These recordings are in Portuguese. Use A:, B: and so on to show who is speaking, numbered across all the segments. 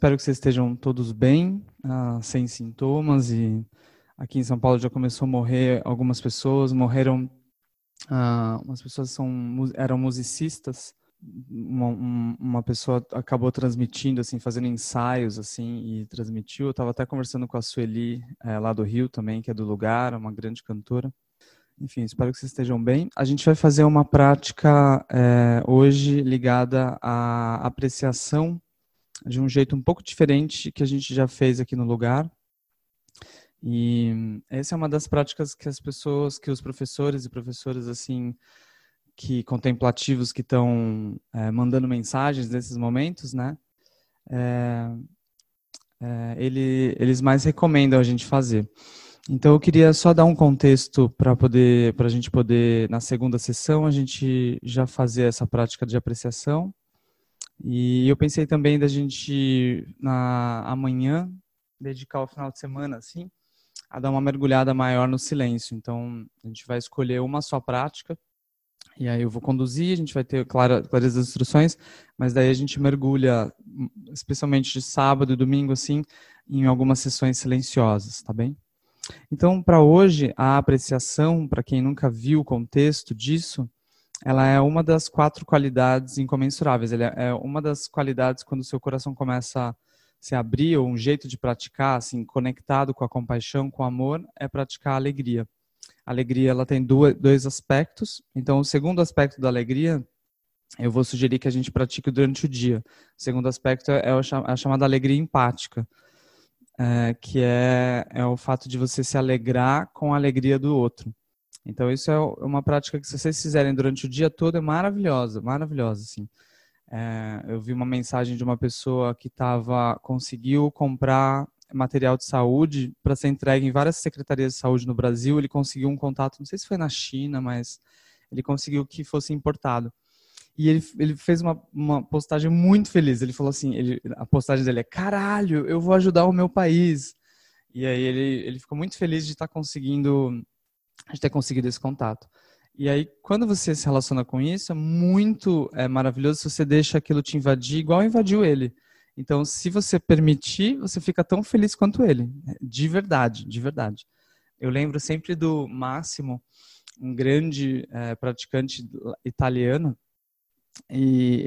A: Espero que vocês estejam todos bem, sem sintomas. E aqui em São Paulo já começou a morrer algumas pessoas. Morreram, umas pessoas eram musicistas. Uma pessoa acabou transmitindo, assim, fazendo ensaios, assim, e transmitiu. Eu estava até conversando com a Sueli, lá do Rio também, que é do lugar, uma grande cantora. Enfim, espero que vocês estejam bem. A gente vai fazer uma prática hoje ligada à apreciação de um jeito um pouco diferente que a gente já fez aqui no lugar. E essa é uma das práticas que as pessoas, que os professores e professoras, assim, que contemplativos que estão mandando mensagens nesses momentos, né? Eles mais recomendam a gente fazer. Então eu queria só dar um contexto para a gente poder, na segunda sessão, a gente já fazer essa prática de apreciação. E eu pensei também da gente, amanhã, dedicar o final de semana, assim, a dar uma mergulhada maior no silêncio. Então, a gente vai escolher uma só prática, e aí eu vou conduzir, a gente vai ter claras as instruções, mas daí a gente mergulha, especialmente de sábado e domingo, assim, em algumas sessões silenciosas, tá bem? Então, para hoje, a apreciação, para quem nunca viu o contexto disso, ela é uma das 4 qualidades incomensuráveis. Ela é uma das qualidades quando o seu coração começa a se abrir, ou um jeito de praticar, assim, conectado com a compaixão, com o amor, é praticar a alegria. A alegria, ela tem dois aspectos. Então, o segundo aspecto da alegria, eu vou sugerir que a gente pratique durante o dia. O segundo aspecto é a chamada alegria empática, que é o fato de você se alegrar com a alegria do outro. Então, isso é uma prática que, se vocês fizerem durante o dia todo, é maravilhosa, maravilhosa, assim. Eu vi uma mensagem de uma pessoa que conseguiu comprar material de saúde para ser entregue em várias secretarias de saúde no Brasil. Ele conseguiu um contato, não sei se foi na China, mas ele conseguiu que fosse importado. E ele fez uma postagem muito feliz. Ele falou assim, a postagem dele é: caralho, eu vou ajudar o meu país. E aí ele ficou muito feliz de ter conseguido esse contato. E aí, quando você se relaciona com isso, é muito maravilhoso se você deixa aquilo te invadir, igual invadiu ele. Então, se você permitir, você fica tão feliz quanto ele. De verdade, de verdade. Eu lembro sempre do Máximo, um grande praticante italiano, e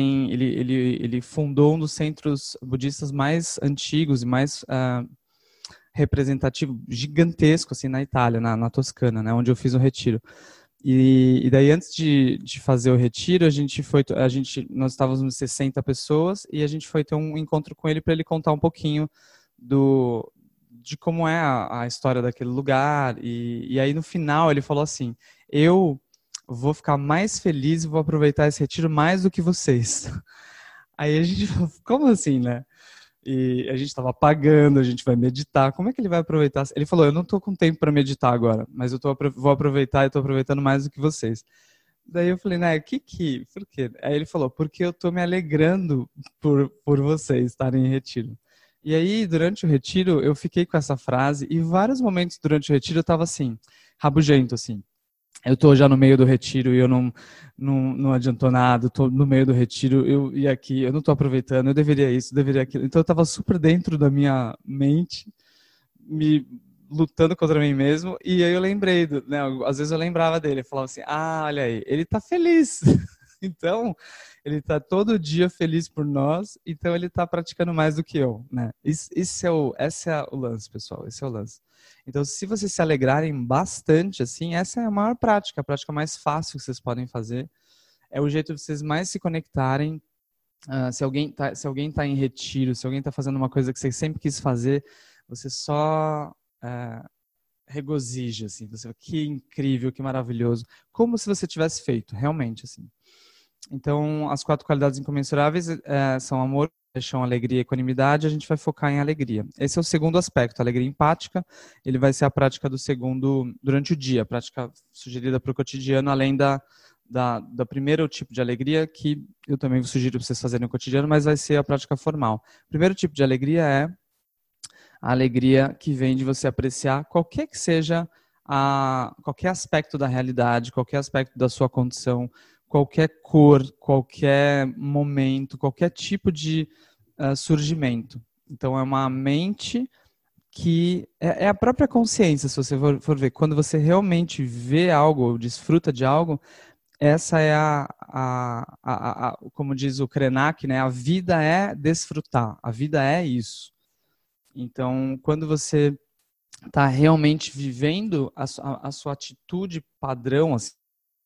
A: ele fundou um dos centros budistas mais antigos e mais representativo, gigantesco, assim, na Itália, na Toscana, né, onde eu fiz o retiro. E daí, antes de fazer o retiro, nós estávamos 60 pessoas, e a gente foi ter um encontro com ele para ele contar um pouquinho de como é a história daquele lugar. E aí, no final, ele falou assim: eu vou ficar mais feliz e vou aproveitar esse retiro mais do que vocês. Aí a gente falou: como assim, né? E a gente estava pagando, a gente vai meditar. Como é que ele vai aproveitar? Ele falou: eu não estou com tempo para meditar agora, mas vou aproveitar e estou aproveitando mais do que vocês. Daí eu falei: né, por quê? Aí ele falou: porque eu estou me alegrando por vocês estarem em retiro. E aí, durante o retiro, eu fiquei com essa frase, e vários momentos durante o retiro eu estava assim, rabugento, assim. Eu estou já no meio do retiro e eu não adiantou nada, estou no meio do retiro, e aqui, eu não estou aproveitando, eu deveria isso, eu deveria aquilo. Então eu estava super dentro da minha mente, me lutando contra mim mesmo, e aí eu lembrei, né, às vezes eu lembrava dele, eu falava assim: olha aí, ele está feliz. Então, ele está todo dia feliz por nós, então ele está praticando mais do que eu, né? Esse é o lance, pessoal, esse é o lance. Então, se vocês se alegrarem bastante, assim, essa é a maior prática, a prática mais fácil que vocês podem fazer. É o jeito de vocês mais se conectarem. Se alguém tá em retiro, se alguém está fazendo uma coisa que você sempre quis fazer, você só regozija, assim. Você, que incrível, que maravilhoso. Como se você tivesse feito, realmente, assim. Então, as 4 qualidades incomensuráveis são amor, paixão, alegria e equanimidade. A gente vai focar em alegria. Esse é o segundo aspecto, a alegria empática. Ele vai ser a prática do segundo durante o dia, a prática sugerida para o cotidiano, além da primeiro tipo de alegria, que eu também sugiro para vocês fazerem no cotidiano, mas vai ser a prática formal. O primeiro tipo de alegria é a alegria que vem de você apreciar qualquer que seja qualquer aspecto da realidade, qualquer aspecto da sua condição, qualquer cor, qualquer momento, qualquer tipo de surgimento. Então, é uma mente que é a própria consciência, se você for ver. Quando você realmente vê algo, ou desfruta de algo, essa é como diz o Krenak, né? A vida é desfrutar, a vida é isso. Então, quando você está realmente vivendo a sua atitude padrão, assim,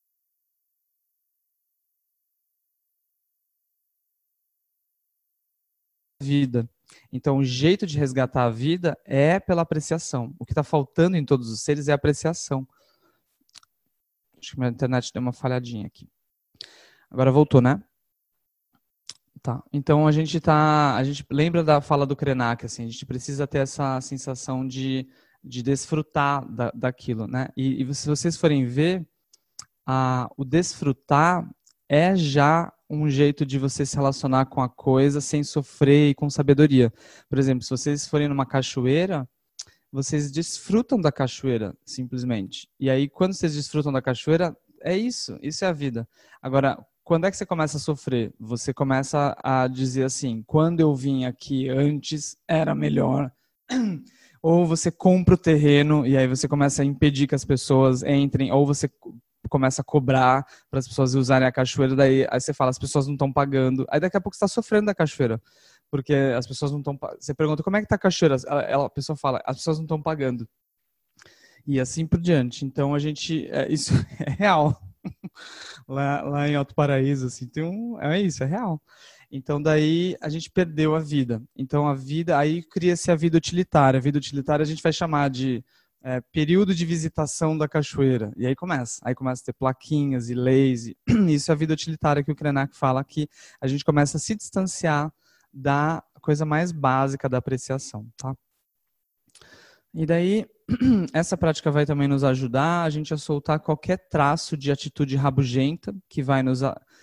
A: vida. Então, o jeito de resgatar a vida é pela apreciação. O que está faltando em todos os seres é apreciação. Acho que minha internet deu uma falhadinha aqui. Agora voltou, né? Tá. Então a gente lembra da fala do Krenak, assim, a gente precisa ter essa sensação de desfrutar daquilo, né? E se vocês forem ver, o desfrutar é já um jeito de você se relacionar com a coisa sem sofrer e com sabedoria. Por exemplo, se vocês forem numa cachoeira, vocês desfrutam da cachoeira, simplesmente. E aí, quando vocês desfrutam da cachoeira, isso é a vida. Agora, quando é que você começa a sofrer? Você começa a dizer assim, quando eu vim aqui antes, era melhor. Ou você compra o terreno e aí você começa a impedir que as pessoas entrem, ou você começa a cobrar para as pessoas usarem a cachoeira, daí aí você fala, as pessoas não estão pagando. Aí daqui a pouco você está sofrendo da cachoeira, porque as pessoas não estão. Você pergunta, como é que tá a cachoeira? A pessoa fala, as pessoas não estão pagando. E assim por diante. Então isso é real. Lá em Alto Paraíso, assim, é isso, é real. Então daí a gente perdeu a vida. Então a vida, aí cria-se a vida utilitária. A vida utilitária a gente vai chamar de período de visitação da cachoeira. E aí começa a ter plaquinhas e leis. Isso é a vida utilitária que o Krenak fala, que a gente começa a se distanciar da coisa mais básica da apreciação, tá? E daí, essa prática vai também nos ajudar a gente a soltar qualquer traço de atitude rabugenta que vai nos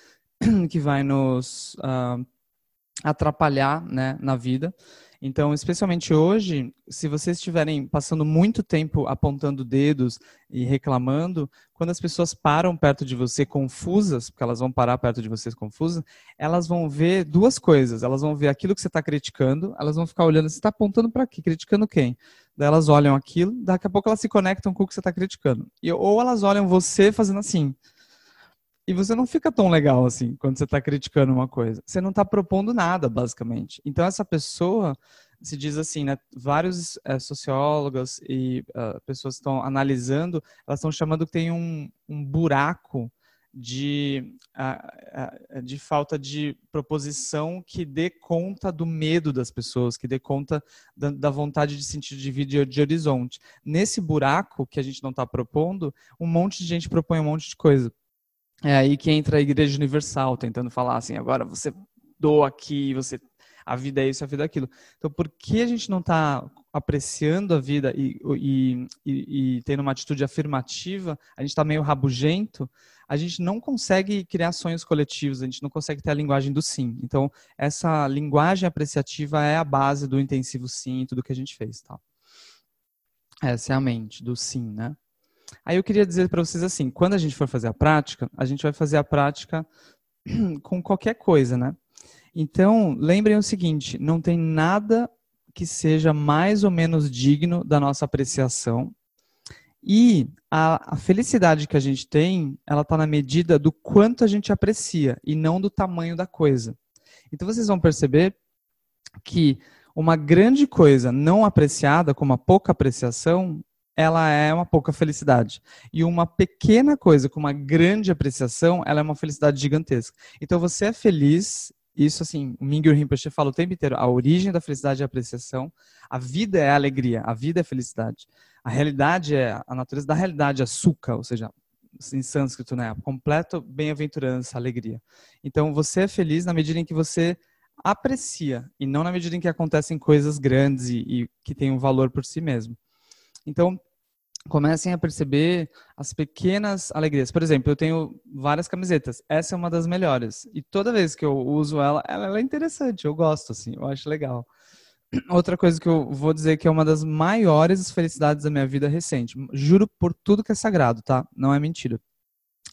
A: atrapalhar, né, na vida. Então, especialmente hoje, se vocês estiverem passando muito tempo apontando dedos e reclamando, quando as pessoas param perto de você confusas, porque elas vão parar perto de vocês confusas, elas vão ver duas coisas. Elas vão ver aquilo que você está criticando, elas vão ficar olhando, você está apontando para quê? Criticando quem? Daí elas olham aquilo, daqui a pouco elas se conectam com o que você está criticando. Ou elas olham você fazendo assim. E você não fica tão legal assim quando você está criticando uma coisa. Você não está propondo nada, basicamente. Então essa pessoa, se diz assim, né? Vários sociólogos e pessoas que estão analisando, elas estão chamando que tem um buraco de falta de proposição que dê conta do medo das pessoas, que dê conta da vontade de sentido de vida e de horizonte. Nesse buraco que a gente não está propondo, um monte de gente propõe um monte de coisa. É aí que entra a Igreja Universal, tentando falar assim, agora você doa aqui, a vida é isso, a vida é aquilo. Então, por que a gente não está apreciando a vida e tendo uma atitude afirmativa, a gente está meio rabugento, a gente não consegue criar sonhos coletivos, a gente não consegue ter a linguagem do sim. Então, essa linguagem apreciativa é a base do intensivo sim e tudo que a gente fez. Tá? Essa é a mente do sim, né? Aí eu queria dizer para vocês assim, quando a gente for fazer a prática, a gente vai fazer a prática com qualquer coisa, né? Então, lembrem o seguinte, não tem nada que seja mais ou menos digno da nossa apreciação. E a felicidade que a gente tem, ela está na medida do quanto a gente aprecia e não do tamanho da coisa. Então vocês vão perceber que uma grande coisa não apreciada, com uma pouca apreciação, ela é uma pouca felicidade. E uma pequena coisa com uma grande apreciação, ela é uma felicidade gigantesca. Então você é feliz, isso assim, o Mingyur Rinpoche fala o tempo inteiro, a origem da felicidade é a apreciação, a vida é a alegria, a vida é a felicidade. A realidade a natureza da realidade é sukha, ou seja, em sânscrito, né, completo bem-aventurança, alegria. Então você é feliz na medida em que você aprecia, e não na medida em que acontecem coisas grandes e que têm um valor por si mesmo. Então, comecem a perceber as pequenas alegrias. Por exemplo, eu tenho várias camisetas. Essa é uma das melhores. E toda vez que eu uso ela é interessante. Eu gosto, assim. Eu acho legal. Outra coisa que eu vou dizer que é uma das maiores felicidades da minha vida recente. Juro por tudo que é sagrado, tá? Não é mentira.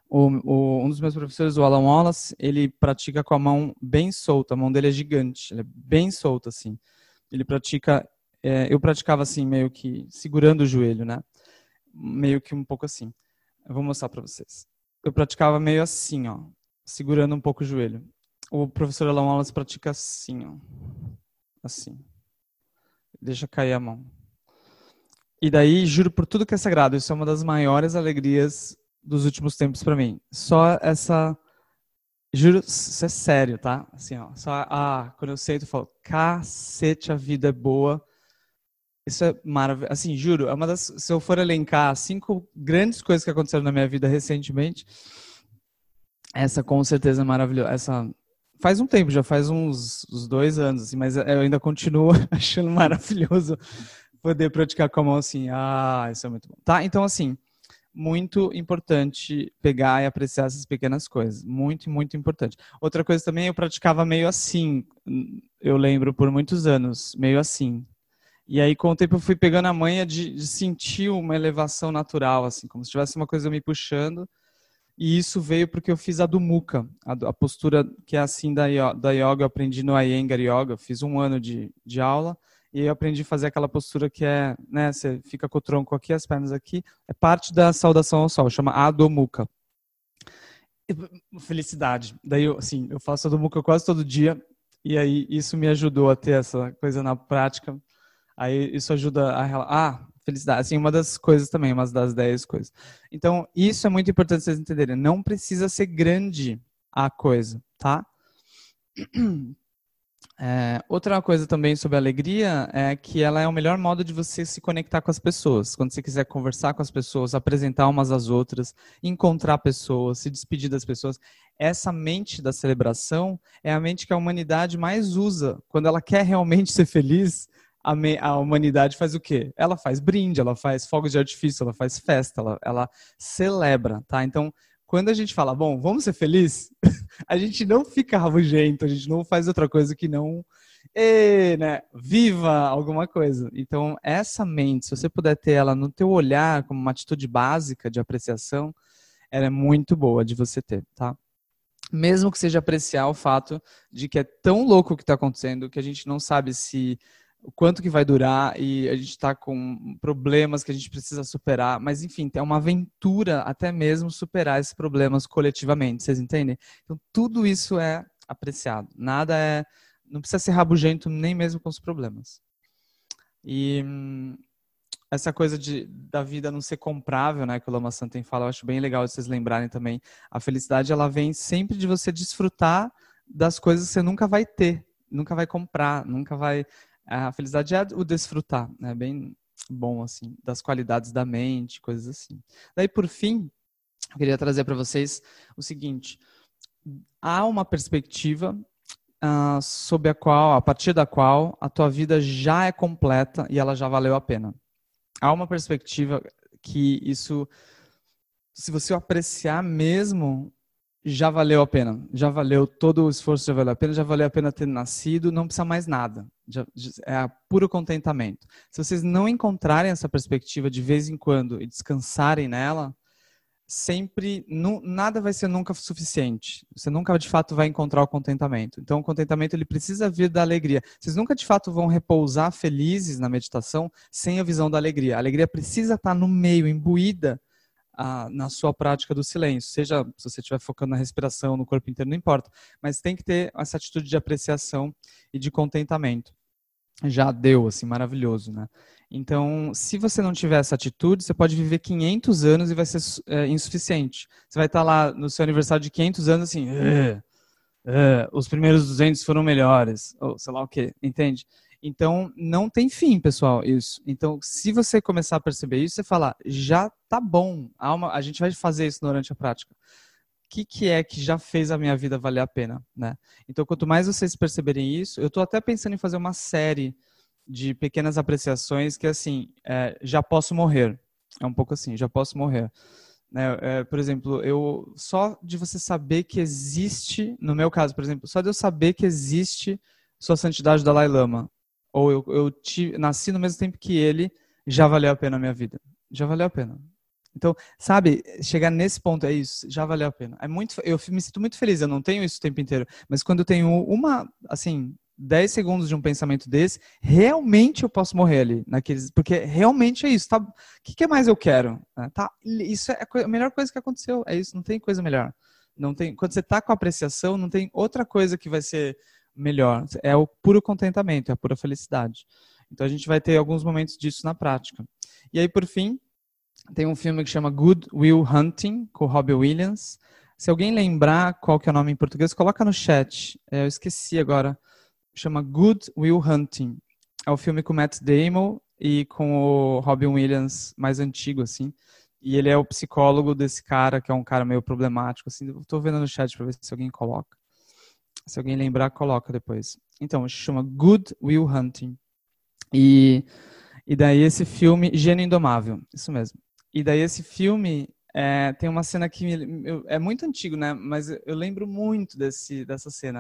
A: Um dos meus professores, o Alan Wallace, ele pratica com a mão bem solta. A mão dele é gigante, ela é bem solta, assim. Ele pratica... eu praticava assim, meio que segurando o joelho, né? Meio que um pouco assim. Eu vou mostrar para vocês. Eu praticava meio assim, ó, segurando um pouco o joelho. O professor Alan Wallace pratica assim, ó. Assim. Deixa cair a mão. E daí, juro por tudo que é sagrado, isso é uma das maiores alegrias dos últimos tempos para mim. Só essa... Juro, isso é sério, tá? Assim, ó. Só, quando eu sento, eu falo, cacete, a vida é boa. Isso é maravilhoso. Assim, juro, é uma das... Se eu for elencar 5 grandes coisas que aconteceram na minha vida recentemente, essa com certeza é maravilhosa. Essa... Faz um tempo, já faz uns 2 anos, assim, mas eu ainda continuo achando maravilhoso poder praticar com a mão assim. Isso é muito bom. Tá? Então, assim, muito importante pegar e apreciar essas pequenas coisas. Muito, muito importante. Outra coisa também, eu praticava meio assim. Eu lembro por muitos anos, meio assim. E aí, com o tempo, eu fui pegando a manha de sentir uma elevação natural, assim, como se tivesse uma coisa me puxando. E isso veio porque eu fiz a do Mukha, a postura que é assim da yoga, eu aprendi no Iyengar Yoga, eu fiz 1 ano de aula, e eu aprendi a fazer aquela postura que é, né, você fica com o tronco aqui, as pernas aqui, é parte da saudação ao sol, chama Adho Mukha. Felicidade. Daí, eu faço a do Mukha quase todo dia, e aí isso me ajudou a ter essa coisa na prática. Aí isso ajuda felicidade. Assim, uma das coisas também, uma das 10 coisas. Então, isso é muito importante vocês entenderem. Não precisa ser grande a coisa, tá? Outra coisa também sobre a alegria é que ela é o melhor modo de você se conectar com as pessoas. Quando você quiser conversar com as pessoas, apresentar umas às outras, encontrar pessoas, se despedir das pessoas. Essa mente da celebração é a mente que a humanidade mais usa. Quando ela quer realmente ser feliz, a humanidade faz o quê? Ela faz brinde, ela faz fogos de artifício, ela faz festa, ela celebra, tá? Então, quando a gente fala, bom, vamos ser felizes, a gente não fica rabugento, a gente não faz outra coisa que não, né, viva alguma coisa. Então, essa mente, se você puder ter ela no teu olhar como uma atitude básica de apreciação, ela é muito boa de você ter, tá? Mesmo que seja apreciar o fato de que é tão louco o que está acontecendo que a gente não sabe o quanto que vai durar e a gente está com problemas que a gente precisa superar, mas enfim, é uma aventura até mesmo superar esses problemas coletivamente, vocês entendem? Então tudo isso é apreciado, não precisa ser rabugento nem mesmo com os problemas. E essa coisa da vida não ser comprável, né, que o Lama Santen fala, eu acho bem legal vocês lembrarem também. A felicidade, ela vem sempre de você desfrutar das coisas que você nunca vai ter, nunca vai comprar, nunca vai... A felicidade é o desfrutar, né, bem bom, assim, das qualidades da mente, coisas assim. Daí, por fim, eu queria trazer para vocês o seguinte, há uma perspectiva a partir da qual a tua vida já é completa e ela já valeu a pena. Há uma perspectiva que isso, se você apreciar mesmo, já valeu a pena. Já valeu todo o esforço, já valeu a pena ter nascido, não precisa mais nada. É puro contentamento. Se vocês não encontrarem essa perspectiva de vez em quando e descansarem nela, nada vai ser nunca suficiente. Você nunca de fato vai encontrar o contentamento. Então o contentamento ele precisa vir da alegria. Vocês nunca de fato vão repousar felizes na meditação sem a visão da alegria. A alegria precisa estar no meio, imbuída na sua prática do silêncio. Seja se você estiver focando na respiração, no corpo inteiro, não importa. Mas tem que ter essa atitude de apreciação e de contentamento. Já deu, assim, maravilhoso, né? Então, se você não tiver essa atitude, você pode viver 500 anos e vai ser insuficiente. Você vai estar lá no seu aniversário de 500 anos assim, os primeiros 200 foram melhores, ou sei lá o quê, entende? Então, não tem fim, pessoal, isso. Então, se você começar a perceber isso, você fala, já tá bom, a gente vai fazer isso durante a prática. O que é que já fez a minha vida valer a pena, né? Então, quanto mais vocês perceberem isso, eu estou até pensando em fazer uma série de pequenas apreciações que, assim, já posso morrer. É um pouco assim, já posso morrer. Né? Por exemplo, só de você saber que existe, no meu caso, por exemplo, só de eu saber que existe Sua Santidade Dalai Lama, ou eu nasci no mesmo tempo que ele, já valeu a pena a minha vida. Já valeu a pena. Então, sabe, chegar nesse ponto é isso, já valeu a pena. Eu me sinto muito feliz, eu não tenho isso o tempo inteiro, mas quando eu tenho 10 segundos de um pensamento desse, realmente eu posso morrer ali, porque realmente é isso, tá? O que mais eu quero? Tá? Isso é a melhor coisa que aconteceu, é isso, não tem coisa melhor. Não tem, quando você tá com apreciação, não tem outra coisa que vai ser melhor. É o puro contentamento, é a pura felicidade. Então a gente vai ter alguns momentos disso na prática. E aí, por fim, tem um filme que chama Good Will Hunting, com o Robbie Williams. Se alguém lembrar qual que é o nome em português, coloca no chat. Eu esqueci agora. Chama Good Will Hunting. É o filme com o Matt Damon e com o Robin Williams mais antigo, assim. E ele é o psicólogo desse cara, que é um cara meio problemático, assim. Eu tô vendo no chat para ver se alguém coloca. Se alguém lembrar, coloca depois. Então, chama Good Will Hunting. E daí esse filme, Gênio Indomável, isso mesmo. E daí esse filme tem uma cena que é muito antigo, né? Mas eu lembro muito dessa cena.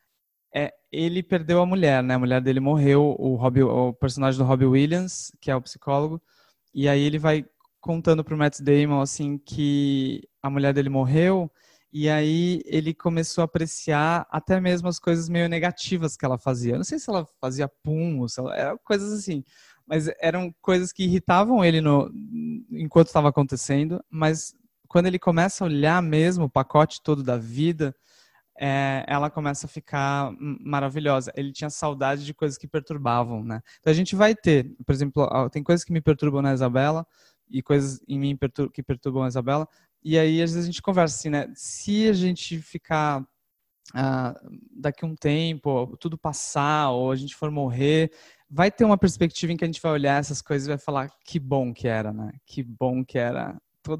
A: Ele perdeu a mulher, né? A mulher dele morreu, o personagem do Robbie Williams, que é o psicólogo, e aí ele vai contando pro Matt Damon, assim, que a mulher dele morreu, e aí ele começou a apreciar até mesmo as coisas meio negativas que ela fazia. Eu não sei se ela fazia pum, se ela, eram coisas assim, mas eram coisas que irritavam ele enquanto estava acontecendo, mas quando ele começa a olhar mesmo o pacote todo da vida, ela começa a ficar maravilhosa. Ele tinha saudade de coisas que perturbavam, né? Então a gente vai ter, por exemplo, tem coisas que me perturbam na Isabela e coisas em mim que perturbam a Isabela. E aí às vezes a gente conversa assim, né? Se a gente ficar daqui a um tempo, tudo passar ou a gente for morrer, vai ter uma perspectiva em que a gente vai olhar essas coisas e vai falar que bom que era, né? Que bom que era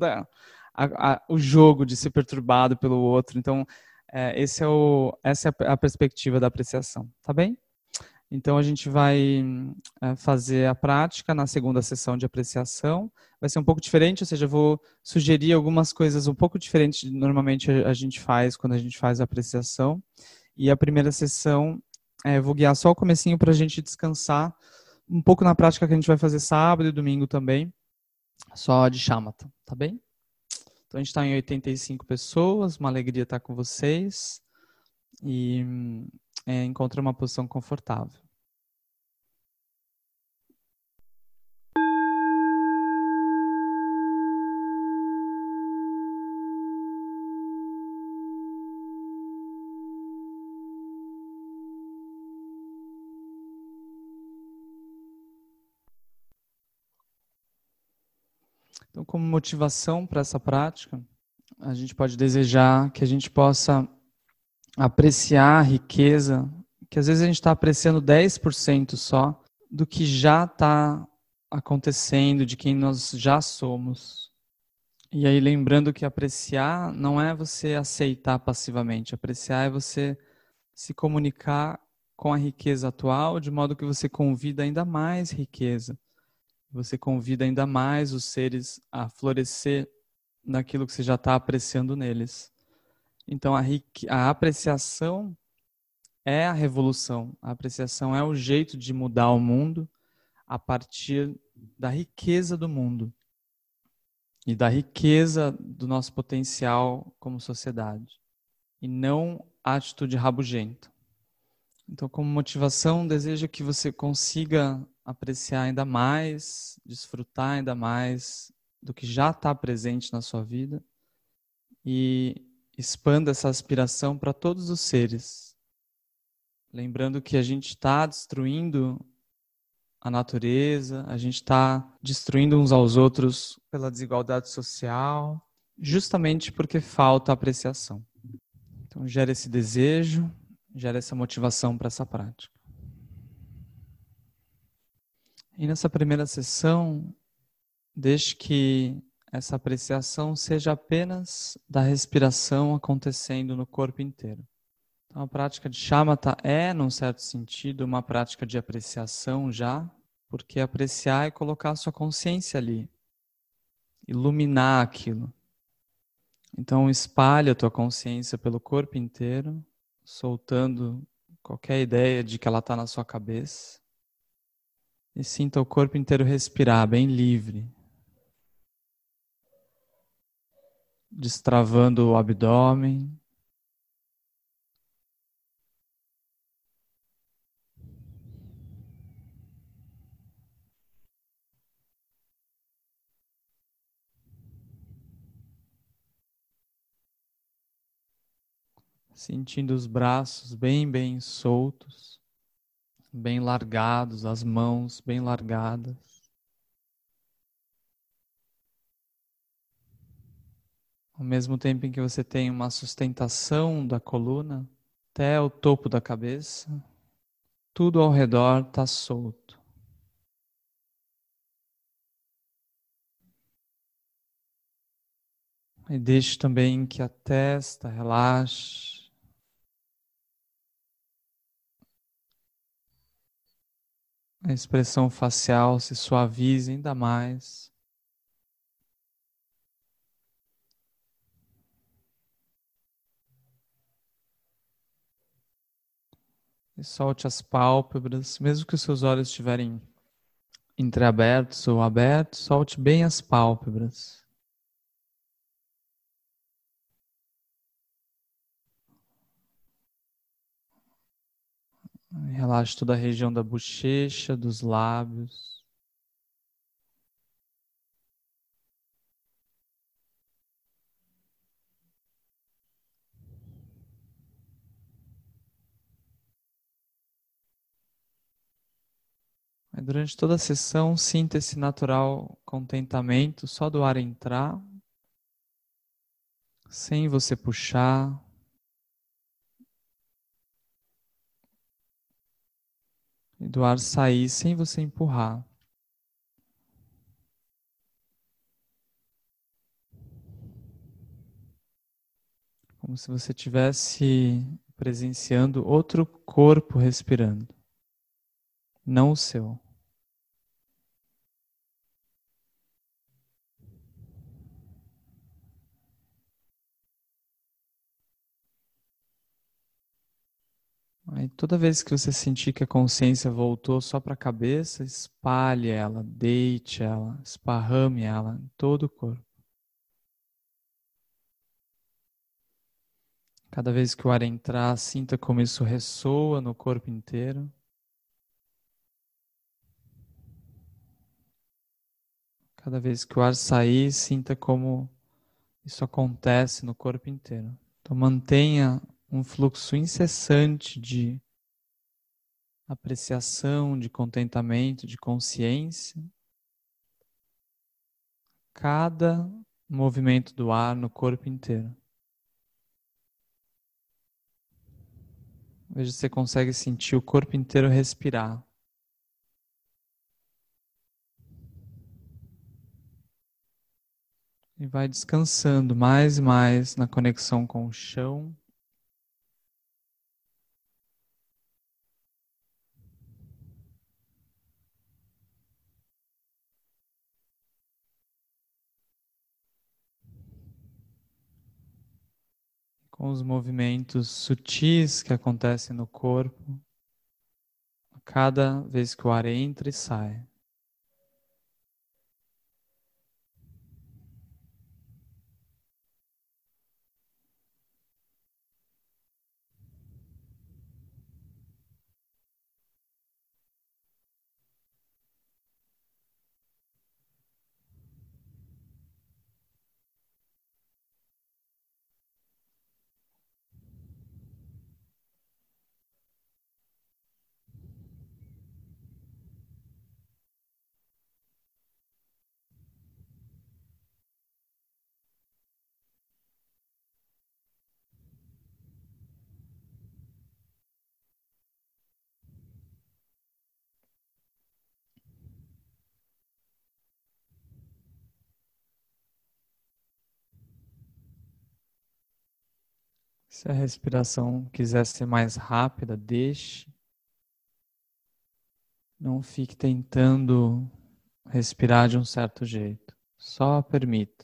A: o jogo de ser perturbado pelo outro. Então essa é a perspectiva da apreciação, tá bem? Então a gente vai fazer a prática na segunda sessão de apreciação. Vai ser um pouco diferente, ou seja, eu vou sugerir algumas coisas um pouco diferentes do que normalmente a gente faz quando a gente faz a apreciação. E a primeira sessão, eu vou guiar só o comecinho para a gente descansar um pouco na prática que a gente vai fazer sábado e domingo também, só de shamatha, tá bem? Então a gente está em 85 pessoas, uma alegria estar com vocês e encontre uma posição confortável. Então, como motivação para essa prática, a gente pode desejar que a gente possa apreciar a riqueza, que às vezes a gente está apreciando 10% só do que já está acontecendo, de quem nós já somos. E aí lembrando que apreciar não é você aceitar passivamente, apreciar é você se comunicar com a riqueza atual, de modo que você convida ainda mais riqueza. Você convida ainda mais os seres a florescer naquilo que você já está apreciando neles. Então a apreciação é a revolução. A apreciação é o jeito de mudar o mundo a partir da riqueza do mundo e da riqueza do nosso potencial como sociedade. E não a atitude rabugenta. Então, como motivação, desejo que você consiga apreciar ainda mais, desfrutar ainda mais do que já está presente na sua vida e expanda essa aspiração para todos os seres. Lembrando que a gente está destruindo a natureza, a gente está destruindo uns aos outros pela desigualdade social, justamente porque falta apreciação. Então, gera esse desejo, gera essa motivação para essa prática. E nessa primeira sessão, deixe que essa apreciação seja apenas da respiração acontecendo no corpo inteiro. Então, a prática de shamatha é, num certo sentido, uma prática de apreciação já, porque apreciar é colocar a sua consciência ali, iluminar aquilo. Então, espalhe a tua consciência pelo corpo inteiro, soltando qualquer ideia de que ela está na sua cabeça. E sinta o corpo inteiro respirar bem livre. destravando o abdômen. Sentindo os braços bem soltos, bem largados, as mãos bem largadas. Ao mesmo tempo em que você tem uma sustentação da coluna até o topo da cabeça, tudo ao redor está solto. E deixe também que a testa relaxe. A expressão facial se suavize ainda mais. E solte as pálpebras, mesmo que os seus olhos estiverem entreabertos ou abertos, solte bem as pálpebras. Relaxe toda a região da bochecha, dos lábios. Durante toda a sessão, sinta esse natural contentamento só do ar entrar, sem você puxar. E do ar sair sem você empurrar. Como se você estivesse presenciando outro corpo respirando, não o seu. Aí, toda vez que você sentir que a consciência voltou só para a cabeça, espalhe ela, deite ela, esparrame ela em todo o corpo. Cada vez que o ar entrar, sinta como isso ressoa no corpo inteiro. Cada vez que o ar sair, sinta como isso acontece no corpo inteiro. Então mantenha um fluxo incessante de apreciação, de contentamento, de consciência. Cada movimento do ar no corpo inteiro. Veja se você consegue sentir o corpo inteiro respirar. E vai descansando mais e mais na conexão com o chão. Com os movimentos sutis que acontecem no corpo. A cada vez que o ar entra e sai. Se a respiração quiser ser mais rápida, deixe. Não fique tentando respirar de um certo jeito. Só permita.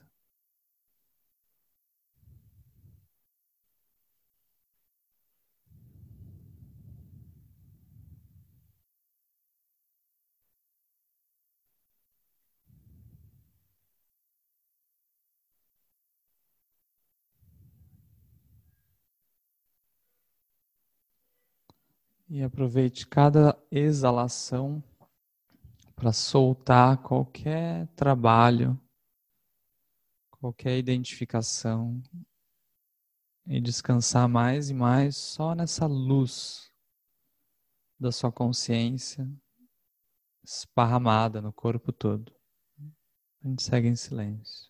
A: E aproveite cada exalação para soltar qualquer trabalho, qualquer identificação e descansar mais e mais só nessa luz da sua consciência esparramada no corpo todo. A gente segue em silêncio.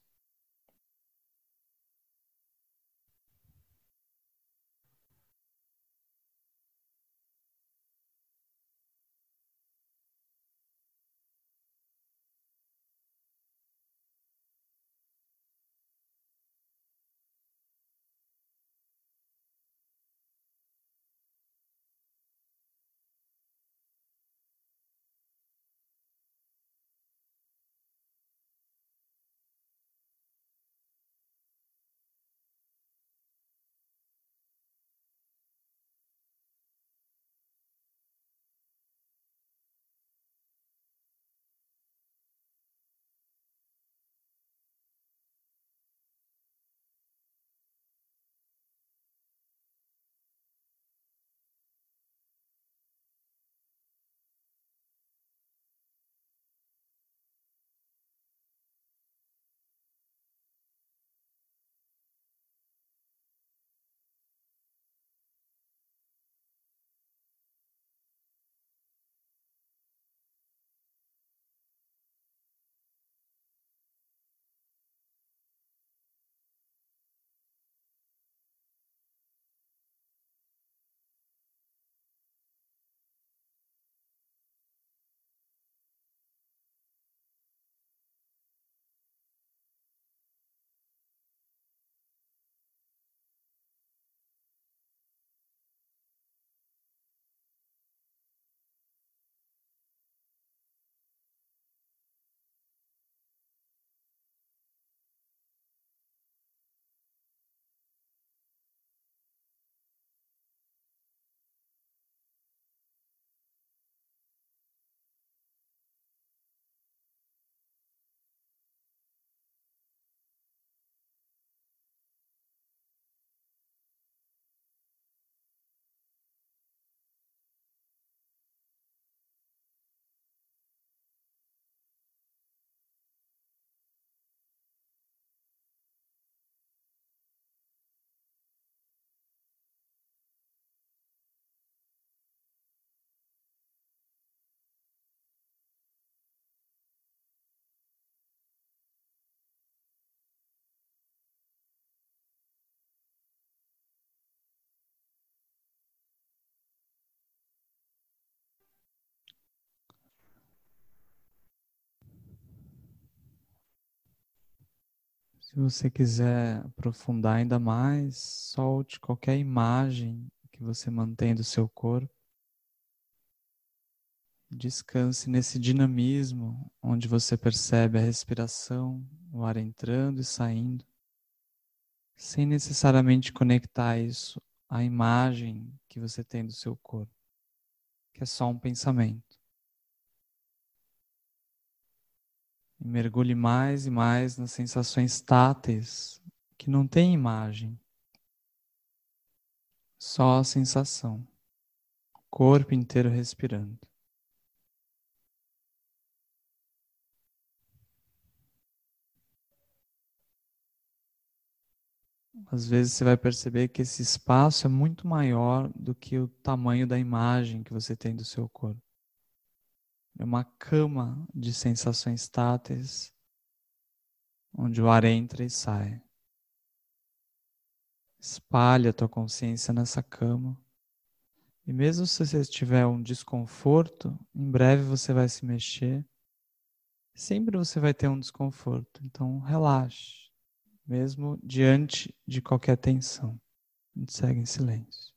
A: Se você quiser aprofundar ainda mais, solte qualquer imagem que você mantém do seu corpo. Descanse nesse dinamismo onde você percebe a respiração, o ar entrando e saindo, sem necessariamente conectar isso à imagem que você tem do seu corpo, que é só um pensamento. E mergulhe mais e mais nas sensações táteis, que não tem imagem, só a sensação, o corpo inteiro respirando. Às vezes você vai perceber que esse espaço é muito maior do que o tamanho da imagem que você tem do seu corpo. É uma cama de sensações táteis, onde o ar entra e sai. Espalhe a tua consciência nessa cama. E mesmo se você tiver um desconforto, em breve você vai se mexer. Sempre você vai ter um desconforto. Então relaxe, mesmo diante de qualquer tensão. A gente segue em silêncio.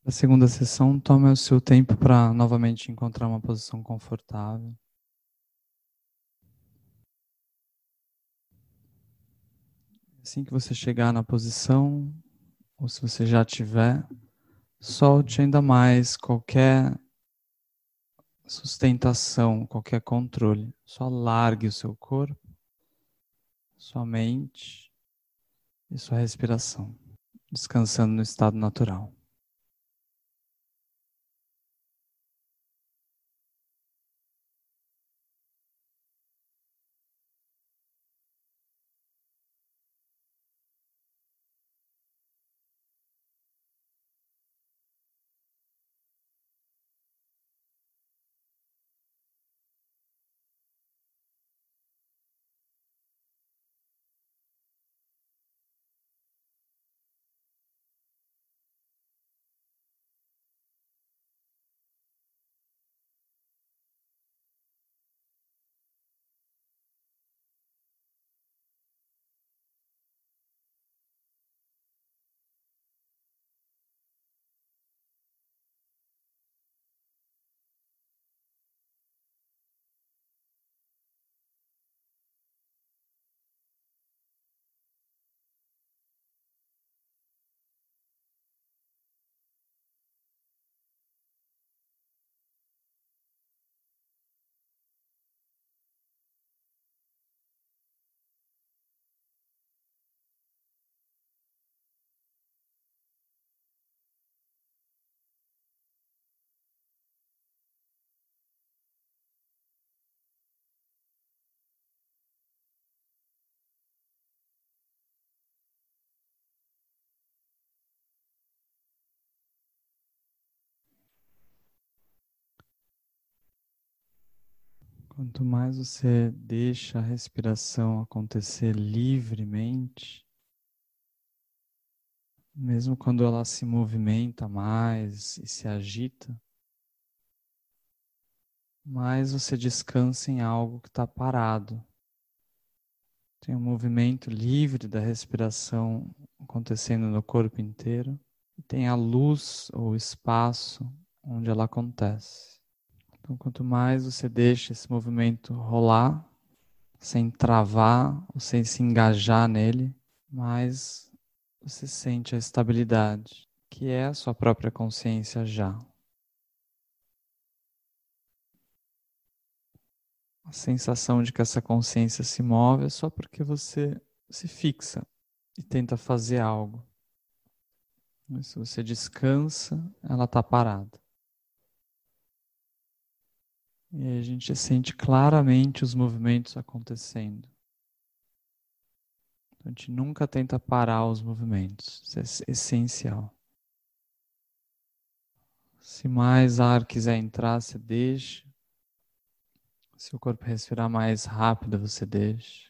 A: Na segunda sessão, tome o seu tempo para novamente encontrar uma posição confortável. Assim que você chegar na posição, ou se você já tiver, solte ainda mais qualquer sustentação, qualquer controle. Só largue o seu corpo, sua mente e sua respiração, descansando no estado natural. Quanto mais você deixa a respiração acontecer livremente, mesmo quando ela se movimenta mais e se agita, mais você descansa em algo que está parado. Tem um movimento livre da respiração acontecendo no corpo inteiro. E tem a luz ou espaço onde ela acontece. Então, quanto mais você deixa esse movimento rolar, sem travar ou sem se engajar nele, mais você sente a estabilidade, que é a sua própria consciência já. A sensação de que essa consciência se move é só porque você se fixa e tenta fazer algo. Mas se você descansa, ela está parada. E aí a gente sente claramente os movimentos acontecendo. Então, a gente nunca tenta parar os movimentos. Isso é essencial. Se mais ar quiser entrar, você deixa. Se o corpo respirar mais rápido, você deixa.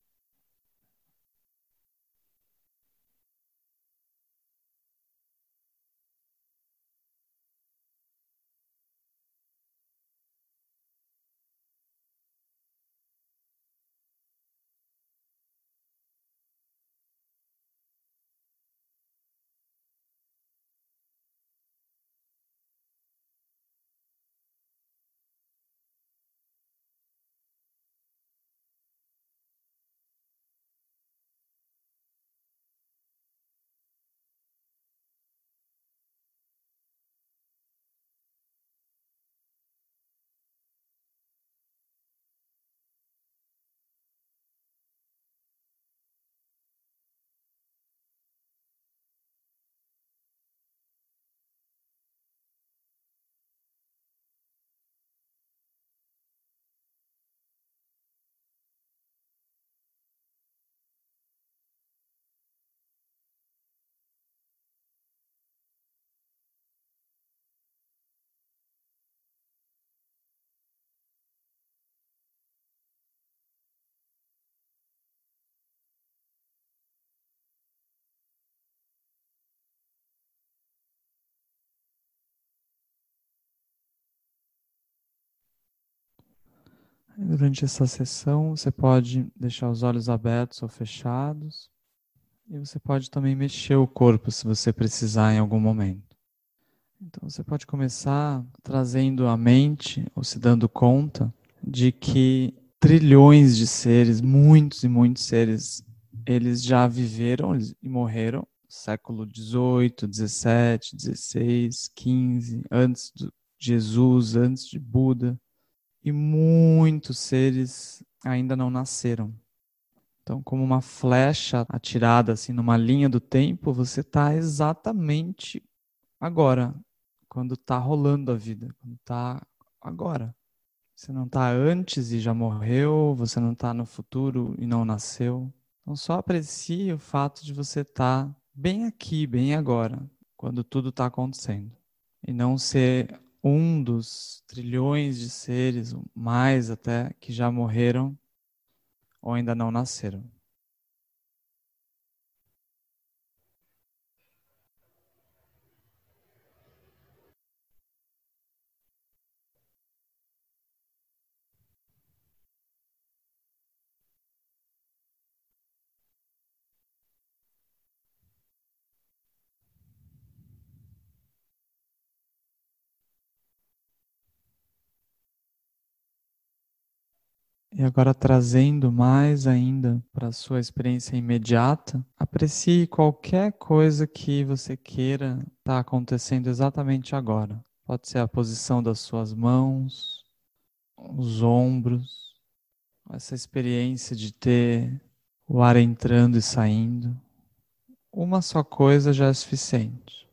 A: Durante essa sessão, você pode deixar os olhos abertos ou fechados. E você pode também mexer o corpo se você precisar em algum momento. Então você pode começar trazendo à mente, ou se dando conta, de que trilhões de seres, muitos e muitos seres, eles já viveram e morreram século XVIII, XVII, XVI, XV, antes de Jesus, antes de Buda, e muitos seres ainda não nasceram. Então, como uma flecha atirada assim numa linha do tempo, você está exatamente agora, quando está rolando a vida, quando está agora. Você não está antes e já morreu, você não está no futuro e não nasceu. Então só aprecie o fato de você estar bem aqui, bem agora, quando tudo está acontecendo. E não ser um dos trilhões de seres, mais até, que já morreram ou ainda não nasceram. E agora trazendo mais ainda para a sua experiência imediata, aprecie qualquer coisa que você queira estar acontecendo exatamente agora. Pode ser a posição das suas mãos, os ombros, essa experiência de ter o ar entrando e saindo. Uma só coisa já é suficiente.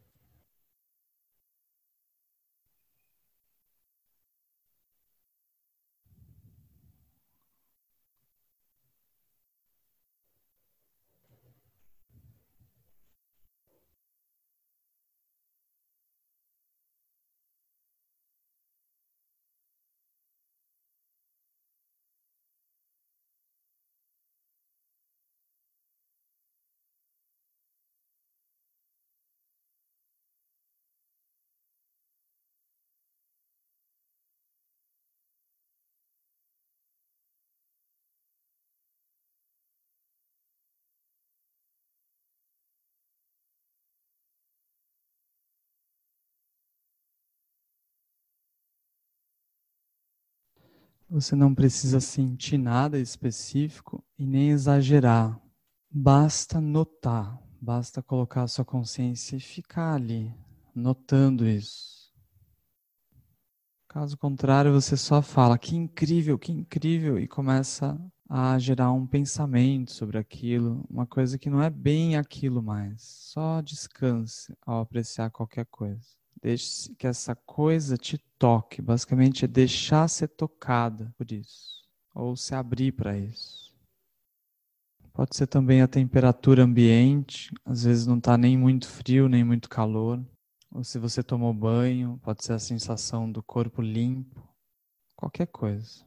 A: Você não precisa sentir nada específico e nem exagerar. Basta notar, basta colocar a sua consciência e ficar ali, notando isso. Caso contrário, você só fala que incrível, e começa a gerar um pensamento sobre aquilo, uma coisa que não é bem aquilo mais. Só descanse ao apreciar qualquer coisa. Deixe que essa coisa te toque, basicamente é deixar ser tocada por isso, ou se abrir para isso. Pode ser também a temperatura ambiente, às vezes não está nem muito frio, nem muito calor. Ou se você tomou banho, pode ser a sensação do corpo limpo, qualquer coisa.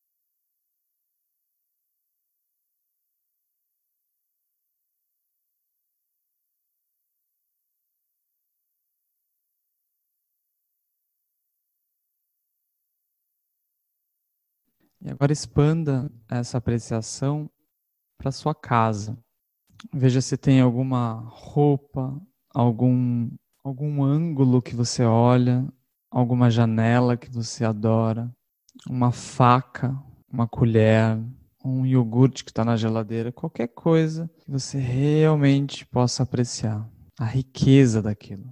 A: E agora expanda essa apreciação para sua casa. Veja se tem alguma roupa, algum, algum ângulo que você olha, alguma janela que você adora, uma faca, uma colher, um iogurte que está na geladeira, qualquer coisa que você realmente possa apreciar a riqueza daquilo.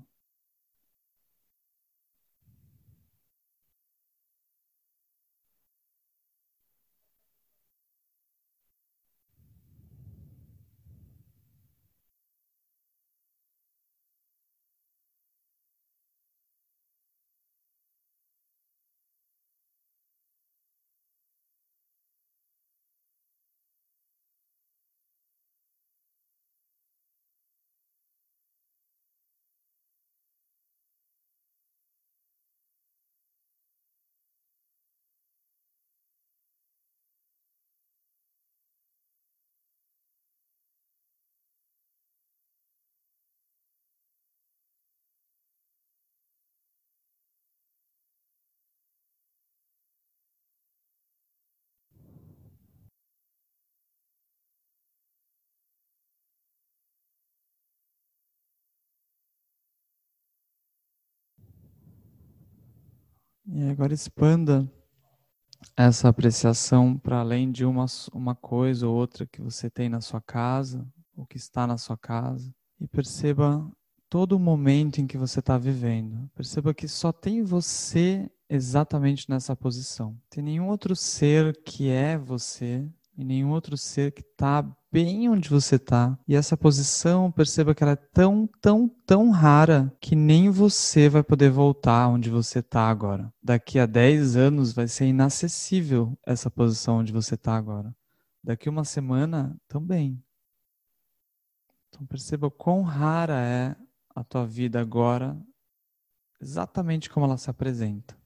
A: E agora expanda essa apreciação para além de uma coisa ou outra que você tem na sua casa, ou que está na sua casa, e perceba todo o momento em que você está vivendo. Perceba que só tem você exatamente nessa posição. Tem nenhum outro ser que é você e nenhum outro ser que está bem onde você está. E essa posição, perceba que ela é tão, tão, tão rara que nem você vai poder voltar onde você está agora. Daqui a 10 anos vai ser inacessível essa posição onde você está agora. Daqui uma semana também. Então perceba quão rara é a tua vida agora, exatamente como ela se apresenta.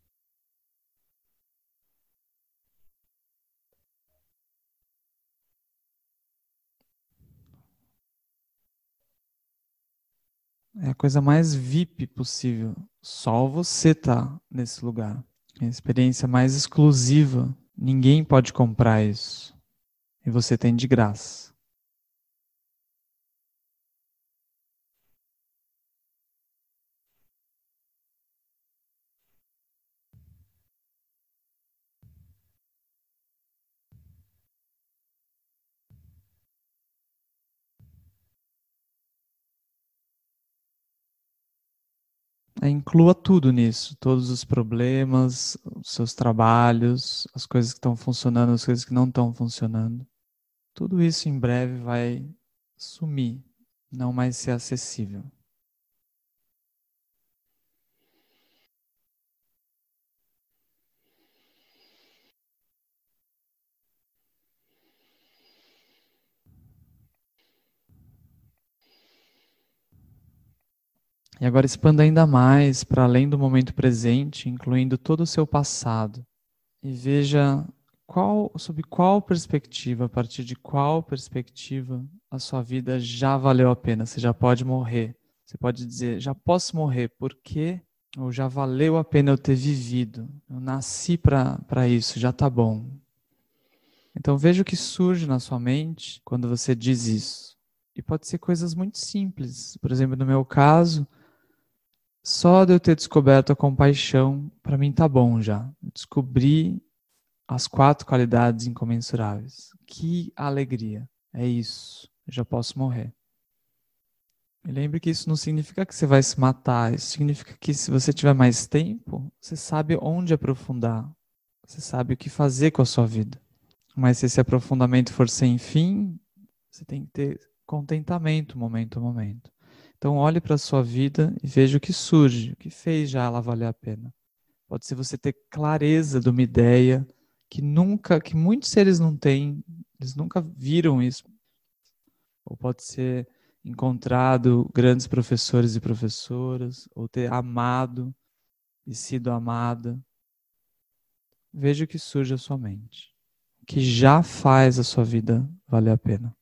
A: É a coisa mais VIP possível. Só você tá nesse lugar. É a experiência mais exclusiva. Ninguém pode comprar isso. E você tem de graça. Inclua tudo nisso, todos os problemas, os seus trabalhos, as coisas que estão funcionando, as coisas que não estão funcionando. Tudo isso em breve vai sumir, não mais ser acessível. E agora expanda ainda mais para além do momento presente, incluindo todo o seu passado. E veja sob qual perspectiva, a partir de qual perspectiva a sua vida já valeu a pena. Você já pode morrer. Você pode dizer, já posso morrer, por quê? Ou já valeu a pena eu ter vivido. Eu nasci para isso, já tá bom. Então veja o que surge na sua mente quando você diz isso. E pode ser coisas muito simples. Por exemplo, no meu caso, só de eu ter descoberto a compaixão, para mim tá bom já. Eu descobri as 4 qualidades incomensuráveis. Que alegria! É isso. Eu já posso morrer. E lembre que isso não significa que você vai se matar. Isso significa que se você tiver mais tempo, você sabe onde aprofundar. Você sabe o que fazer com a sua vida. Mas se esse aprofundamento for sem fim, você tem que ter contentamento momento a momento. Então olhe para a sua vida e veja o que surge, o que fez já ela valer a pena. Pode ser você ter clareza de uma ideia que muitos seres não têm, eles nunca viram isso. Ou pode ser encontrado grandes professores e professoras, ou ter amado e sido amada. Veja o que surge à sua mente, o que já faz a sua vida valer a pena.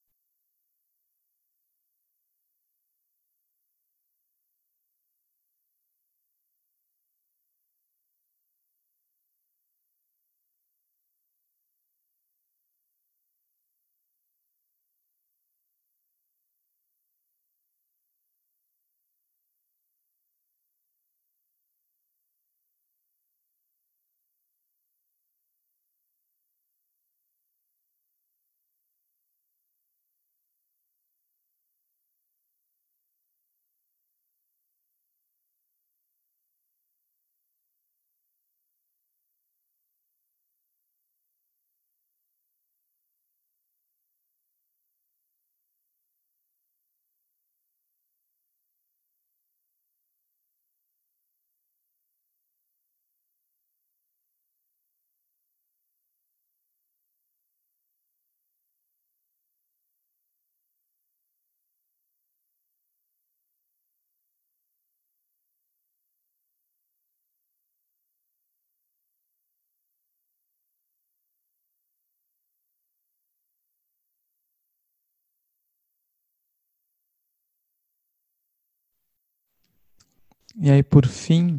A: E aí, por fim,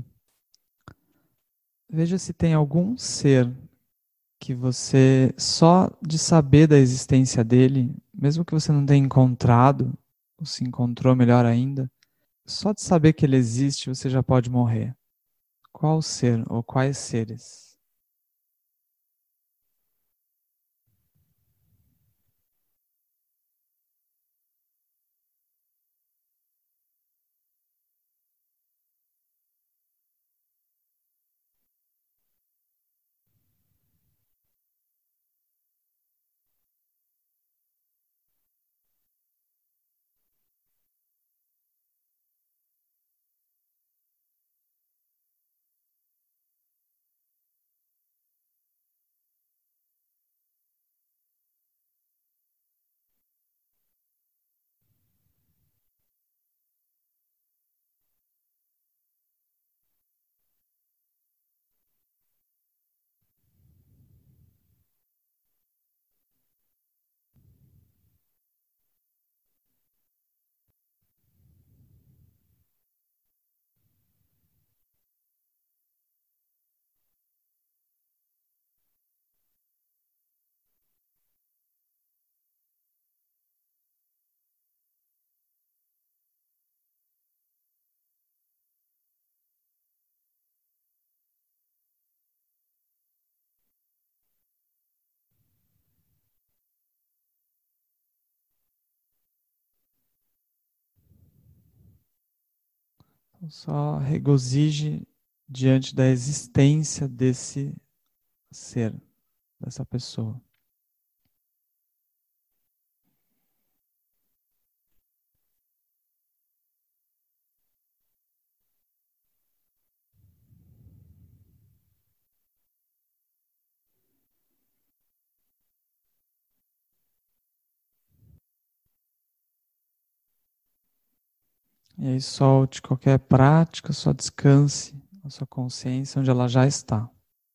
A: veja se tem algum ser que você, só de saber da existência dele, mesmo que você não tenha encontrado, ou se encontrou melhor ainda, só de saber que ele existe, você já pode morrer. Qual ser ou quais seres? Então, só regozije diante da existência desse ser, dessa pessoa. E aí solte qualquer prática, só descanse a sua consciência onde ela já está.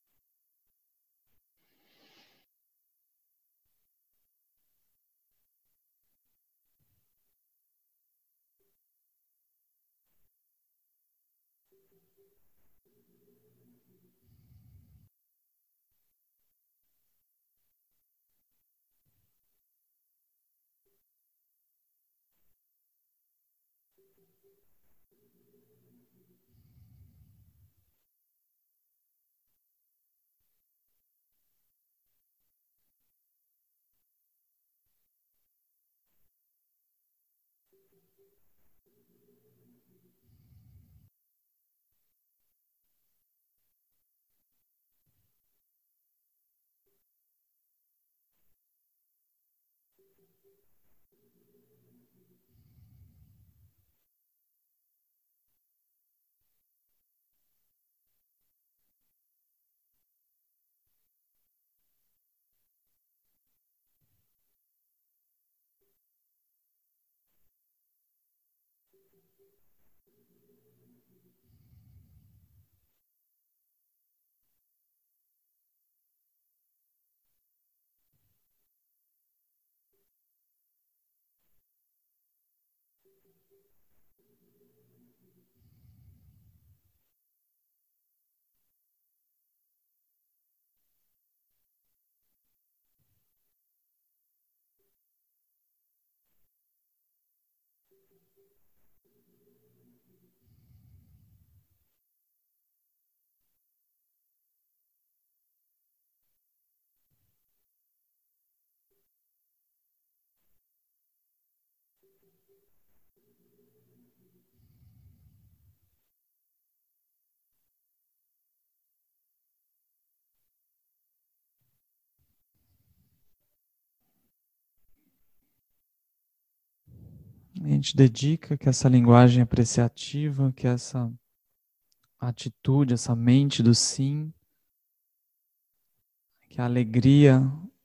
A: A gente dedica que essa linguagem apreciativa, que essa atitude, essa mente do sim, que a alegria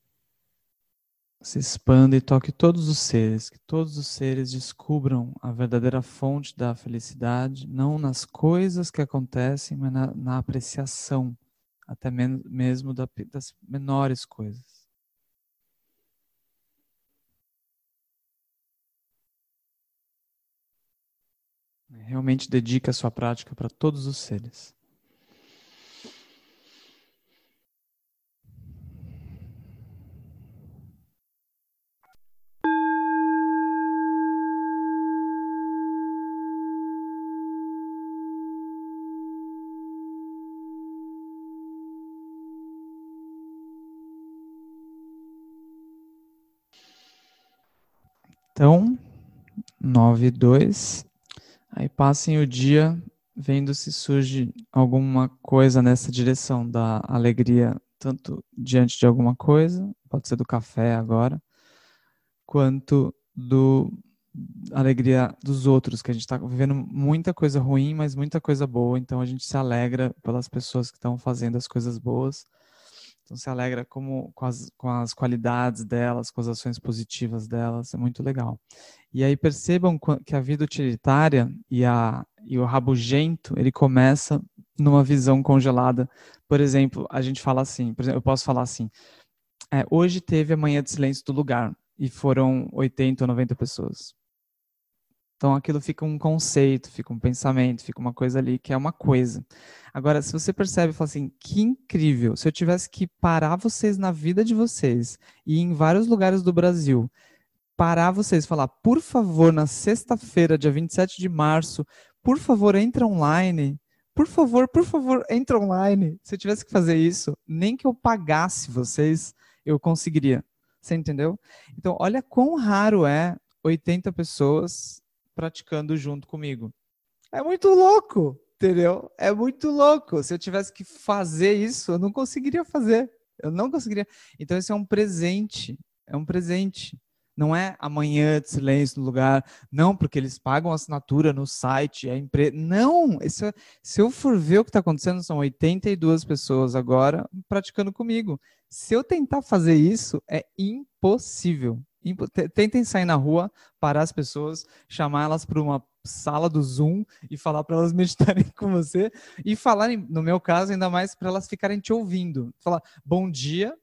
A: se expanda e toque todos os seres, que todos os seres descubram a verdadeira fonte da felicidade, não nas coisas que acontecem, mas na apreciação, até mesmo das menores coisas. Realmente dedica a sua prática para todos os seres. Então, 9:02. Aí passem o dia vendo se surge alguma coisa nessa direção da alegria, tanto diante de alguma coisa, pode ser do café agora, quanto do alegria dos outros, que a gente está vivendo muita coisa ruim, mas muita coisa boa, então a gente se alegra pelas pessoas que estão fazendo as coisas boas, então se alegra com as qualidades delas, com as ações positivas delas, é muito legal. E aí percebam que a vida utilitária e o rabugento, ele começa numa visão congelada. Por exemplo, a gente fala assim, por exemplo, eu posso falar assim, hoje teve a manhã de silêncio do lugar, e foram 80 ou 90 pessoas. Então aquilo fica um conceito, fica um pensamento, fica uma coisa ali que é uma coisa. Agora, se você percebe e fala assim, que incrível, se eu tivesse que parar vocês na vida de vocês e ir em vários lugares do Brasil, parar vocês e falar, por favor, na sexta-feira, dia 27 de março, por favor, entra online. Por favor, entra online. Se eu tivesse que fazer isso, nem que eu pagasse vocês, eu conseguiria. Você entendeu? Então, olha quão raro é 80 pessoas praticando junto comigo. É muito louco, entendeu? É muito louco. Se eu tivesse que fazer isso, eu não conseguiria fazer. Eu não conseguiria. Então, esse é um presente. É um presente. Não é amanhã de silêncio no lugar. Não, porque eles pagam assinatura no site. É não, se eu for ver o que está acontecendo, são 82 pessoas agora praticando comigo. Se eu tentar fazer isso, é impossível. Tentem sair na rua, parar as pessoas, chamar elas para uma sala do Zoom e falar para elas meditarem com você e falarem, no meu caso, ainda mais para elas ficarem te ouvindo. Falar bom dia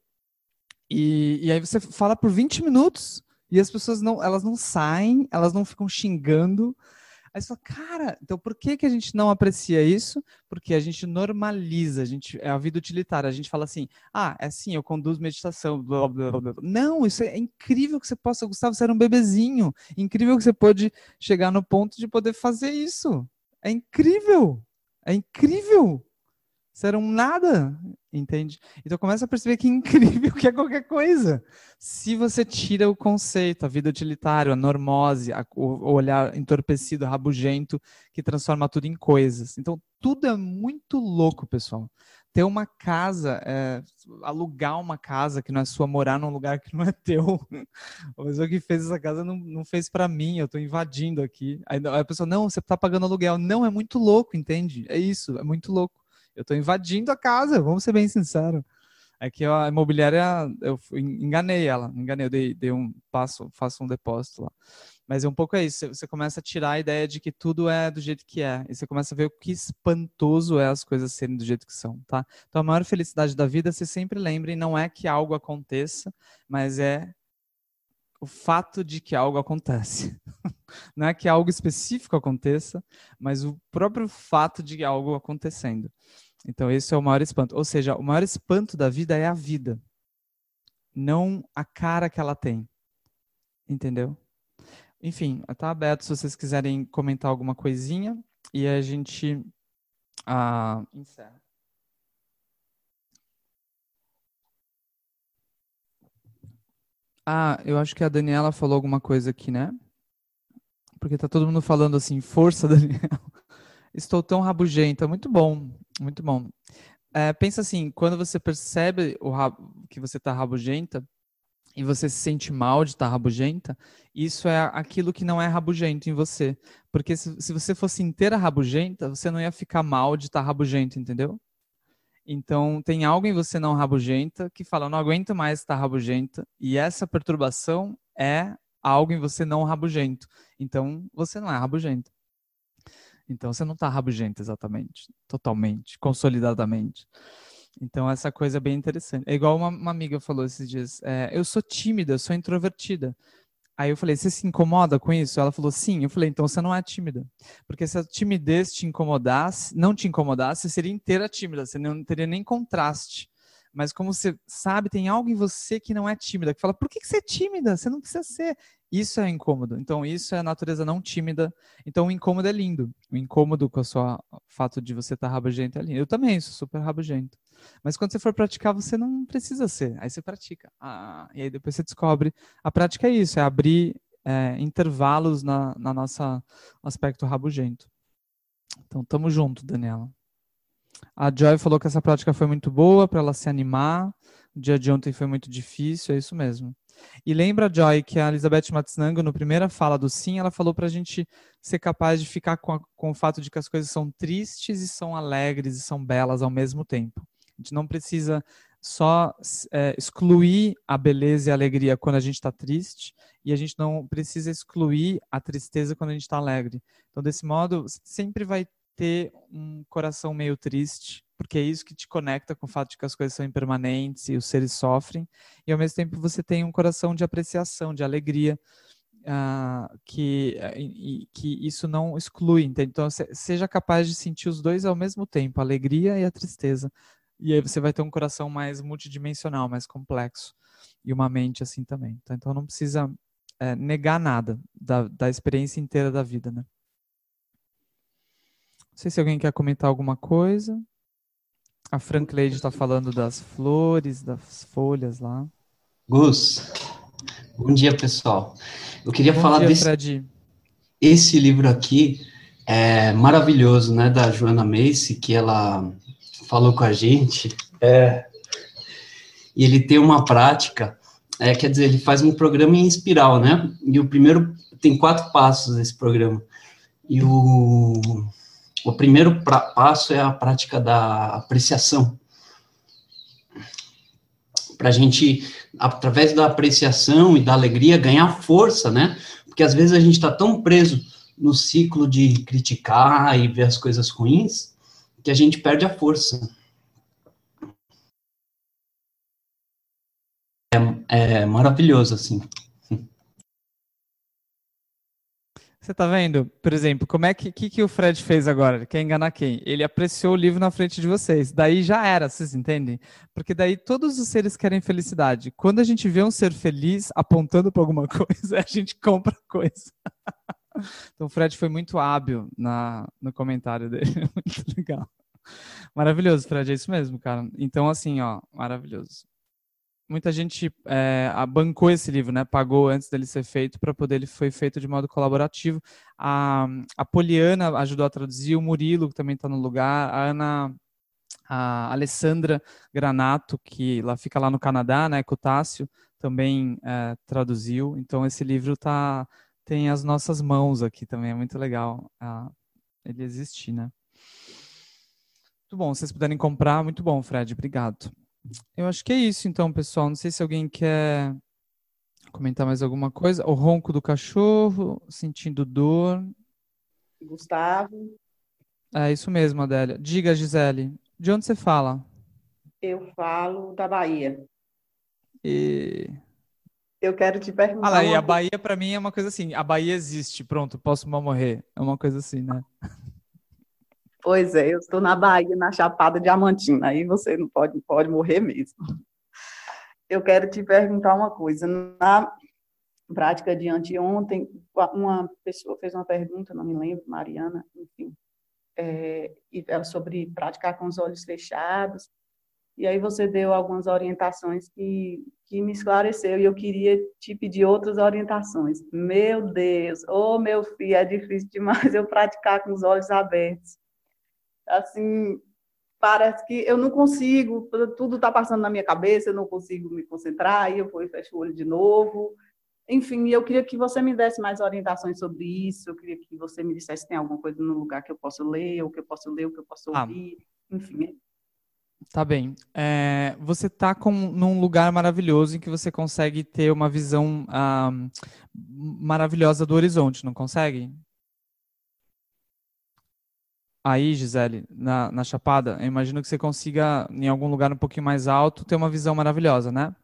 A: e aí você fala por 20 minutos e as pessoas elas não saem, elas não ficam xingando. Aí você fala, cara, então por que que a gente não aprecia isso? Porque a gente normaliza, é a vida utilitária. A gente fala assim, é assim, eu conduzo meditação, blá, blá, blá, blá. Não, isso é incrível que você possa, Gustavo, você era um bebezinho. Incrível que você pode chegar no ponto de poder fazer isso. É incrível. É incrível. Você era um nada, entende? Então começa a perceber que incrível que é qualquer coisa. Se você tira o conceito, a vida utilitária, a normose, o olhar entorpecido, rabugento, que transforma tudo em coisas. Então tudo é muito louco, pessoal. Ter uma casa, alugar uma casa que não é sua, morar num lugar que não é teu. A pessoa que fez essa casa não fez para mim, eu estou invadindo aqui. Aí a pessoa, não, você está pagando aluguel. Não, é muito louco, entende? É isso, é muito louco. Eu estou invadindo a casa, vamos ser bem sinceros. É que a imobiliária, enganei ela, eu dei faço um depósito lá. Mas é um pouco isso, você começa a tirar a ideia de que tudo é do jeito que é, e você começa a ver o que espantoso é as coisas serem do jeito que são, tá? Então a maior felicidade da vida, você sempre lembre, não é que algo aconteça, mas é o fato de que algo acontece. Não é que algo específico aconteça, mas o próprio fato de algo acontecendo. Então, esse é o maior espanto. Ou seja, o maior espanto da vida é a vida, não a cara que ela tem. Entendeu? Enfim, está aberto se vocês quiserem comentar alguma coisinha e a gente encerra. Eu acho que a Daniela falou alguma coisa aqui, né? Porque tá todo mundo falando assim, força, Daniela. Estou tão rabugenta. Muito bom, muito bom. Pensa assim, quando você percebe que você está rabugenta e você se sente mal de estar rabugenta, isso é aquilo que não é rabugento em você. Porque se você fosse inteira rabugenta, você não ia ficar mal de estar rabugento, entendeu? Então, tem algo em você não rabugenta que fala, não aguento mais estar rabugenta, e essa perturbação é algo em você não rabugento. Então, você não é rabugento. Então, você não está rabugento exatamente, totalmente, consolidadamente. Então, essa coisa é bem interessante. É igual uma amiga falou esses dias, eu sou tímida, eu sou introvertida. Aí eu falei, você se incomoda com isso? Ela falou, sim. Eu falei, então você não é tímida. Porque se a timidez te incomodasse, não te incomodasse, você seria inteira tímida, você não teria nem contraste. Mas como você sabe, tem algo em você que não é tímida, que fala, por que você é tímida? Você não precisa ser. Isso é incômodo. Então, isso é a natureza não tímida. Então, o incômodo é lindo. O incômodo com o fato de você estar rabugento é lindo. Eu também sou super rabugento. Mas quando você for praticar, você não precisa ser. Aí você pratica. E aí depois você descobre. A prática é isso, é abrir intervalos na nossa aspecto rabugento. Então, tamo junto, Daniela. A Joy falou que essa prática foi muito boa para ela se animar. O dia de ontem foi muito difícil, é isso mesmo. E lembra, Joy, que a Elizabeth Matsunanga, no primeira fala do Sim, ela falou para a gente ser capaz de ficar com o fato de que as coisas são tristes e são alegres e são belas ao mesmo tempo. A gente não precisa só excluir a beleza e a alegria quando a gente está triste, e a gente não precisa excluir a tristeza quando a gente está alegre. Então, desse modo, sempre vai ter um coração meio triste, porque é isso que te conecta com o fato de que as coisas são impermanentes e os seres sofrem, e ao mesmo tempo você tem um coração de apreciação, de alegria, que isso não exclui, entende? Então seja capaz de sentir os dois ao mesmo tempo, a alegria e a tristeza, e aí você vai ter um coração mais multidimensional, mais complexo, e uma mente assim também. Então não precisa negar nada da experiência inteira da vida, né? Não sei se alguém quer comentar alguma coisa. A Frank Lady está falando das flores, das folhas lá.
B: Gus, bom dia, pessoal. Eu queria
A: Bom
B: falar
A: dia, Fred.
B: esse livro aqui, é maravilhoso, né, da Joanna Macy, que ela falou com a gente. E ele tem uma prática, quer dizer, ele faz um programa em espiral, né? E o primeiro, tem 4 passos esse programa. E o primeiro passo é a prática da apreciação. Para a gente, através da apreciação e da alegria, ganhar força, né? Porque às vezes a gente está tão preso no ciclo de criticar e ver as coisas ruins, que a gente perde a força. É maravilhoso, assim.
A: Você tá vendo? Por exemplo, como é que o Fred fez agora? Ele quer enganar quem? Ele apreciou o livro na frente de vocês. Daí já era, vocês entendem? Porque daí todos os seres querem felicidade. Quando a gente vê um ser feliz apontando para alguma coisa, a gente compra coisa. Então o Fred foi muito hábil no comentário dele. Muito legal. Maravilhoso, Fred, é isso mesmo, cara. Então, assim, ó, maravilhoso. Muita gente bancou esse livro, né? Pagou antes dele ser feito para poder ele foi feito de modo colaborativo. A Poliana ajudou a traduzir, o Murilo que também está no lugar, a Alessandra Granato que fica lá no Canadá, né? Cutácio também traduziu. Então esse livro tem as nossas mãos aqui também, é muito legal ele existir, né? Muito bom, se vocês puderem comprar, muito bom, Fred, obrigado. Eu acho que é isso, então, pessoal. Não sei se alguém quer comentar mais alguma coisa. O ronco do cachorro, sentindo dor.
C: Gustavo,
A: É isso mesmo, Adélia. Diga, Gisele, de onde você fala?
C: eu falo da Bahia.
A: E...
C: Eu quero te
A: Ah
C: perguntar
A: lá, e
C: uma
A: a
C: coisa.
A: Bahia pra mim é uma coisa assim. A Bahia existe, pronto, posso mal morrer. É uma coisa assim, né?
C: Pois é, eu estou na Bahia, na Chapada Diamantina. Aí você não pode morrer mesmo. Eu quero te perguntar uma coisa. Na prática de anteontem, uma pessoa fez uma pergunta, não me lembro, Mariana, enfim, e era sobre praticar com os olhos fechados. E aí você deu algumas orientações que me esclareceu e eu queria te pedir outras orientações. Meu Deus, oh meu filho, é difícil demais eu praticar com os olhos abertos. Assim, parece que eu não consigo, tudo está passando na minha cabeça, eu não consigo me concentrar, aí eu vou e fecho o olho de novo. Enfim, eu queria que você me desse mais orientações sobre isso, eu queria que você me dissesse se tem alguma coisa no lugar que eu posso ler, ou que eu posso ler, ou que eu posso
A: Ah,
C: ouvir, enfim.
A: tá bem. Você tá num lugar maravilhoso em que você consegue ter uma visão maravilhosa do horizonte, não consegue? Aí, Gisele, na Chapada, eu imagino que você consiga, em algum lugar um pouquinho mais alto, ter uma visão maravilhosa, né?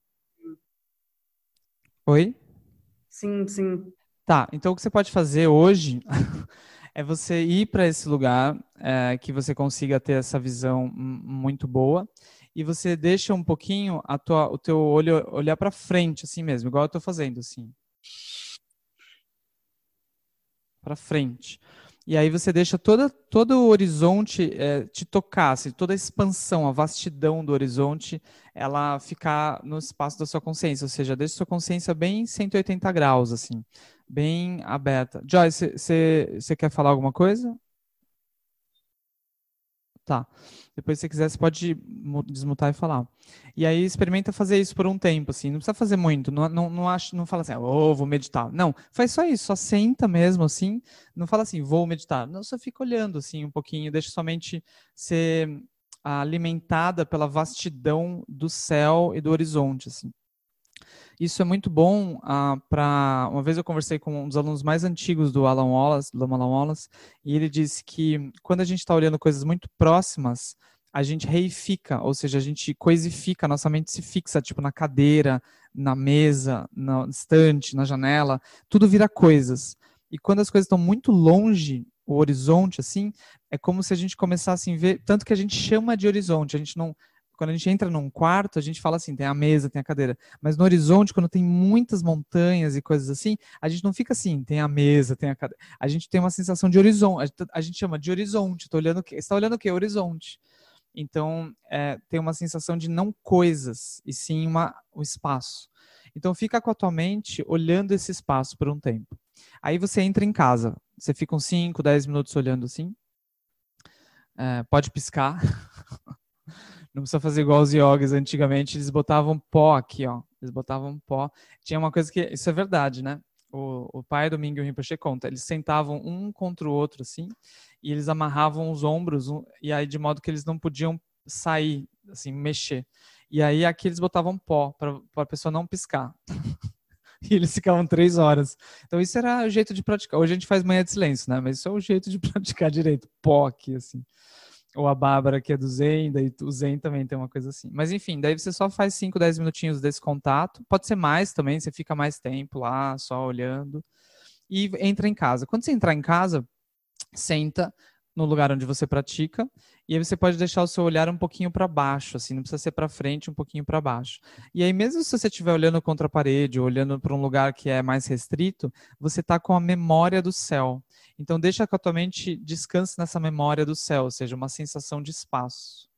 A: Oi?
C: Sim, sim.
A: Tá, então o que você pode fazer hoje é você ir para esse lugar que você consiga ter essa visão muito boa e você deixa um pouquinho o teu olho olhar para frente, assim mesmo, igual eu estou fazendo, assim, para frente. E aí você deixa todo o horizonte te tocar, assim, toda a expansão, a vastidão do horizonte, ela ficar no espaço da sua consciência, ou seja, deixa sua consciência bem 180 graus, assim, bem aberta. Joyce, você quer falar alguma coisa? Tá. Depois, se você quiser, você pode desmutar e falar. E aí, experimenta fazer isso por um tempo, assim. Não precisa fazer muito. Não fala assim, vou meditar. Não, faz só isso. Só senta mesmo, assim. Não fala assim, vou meditar. Não, só fica olhando, assim, um pouquinho. Deixa sua mente ser alimentada pela vastidão do céu e do horizonte, assim. Isso é muito bom para... Uma vez eu conversei com um dos alunos mais antigos do Alan Wallace, e ele disse que quando a gente está olhando coisas muito próximas, a gente reifica, ou seja, a gente coisifica, nossa mente se fixa, tipo na cadeira, na mesa, na estante, na janela, tudo vira coisas. E quando as coisas estão muito longe, o horizonte, assim, é como se a gente começasse a ver, tanto que a gente chama de horizonte, a gente não... Quando a gente entra num quarto, a gente fala assim, tem a mesa, tem a cadeira. Mas no horizonte, quando tem muitas montanhas e coisas assim, a gente não fica assim, tem a mesa, tem a cadeira. A gente tem uma sensação de horizonte. A gente chama de horizonte. Tô olhando o quê? Você está olhando o quê? Horizonte. Então, tem uma sensação de não coisas, e sim o espaço. Então, fica com a tua mente olhando esse espaço por um tempo. Aí você entra em casa. Você fica uns 5, 10 minutos olhando assim. Pode piscar. Não precisa fazer igual os yogis antigamente, eles botavam pó aqui, ó. Eles botavam pó. Tinha uma coisa que, isso é verdade, né? O pai do Mingyur Rinpoche conta, eles sentavam um contra o outro, assim, e eles amarravam os ombros, e aí de modo que eles não podiam sair, assim, mexer. E aí aqui eles botavam pó, para a pessoa não piscar. E eles ficavam 3 horas. Então isso era o jeito de praticar. Hoje a gente faz manhã de silêncio, né? Mas isso é o jeito de praticar direito. Pó aqui, assim. Ou a Bárbara, que é do Zen, daí o Zen também tem uma coisa assim. Mas enfim, daí você só faz 5, 10 minutinhos desse contato. Pode ser mais também, você fica mais tempo lá, só olhando. E entra em casa. Quando você entrar em casa, senta no lugar onde você pratica, e aí você pode deixar o seu olhar um pouquinho para baixo, assim, não precisa ser para frente, um pouquinho para baixo. E aí mesmo se você estiver olhando contra a parede, ou olhando para um lugar que é mais restrito, você está com a memória do céu. Então deixa que a tua mente descanse nessa memória do céu, ou seja, uma sensação de espaço.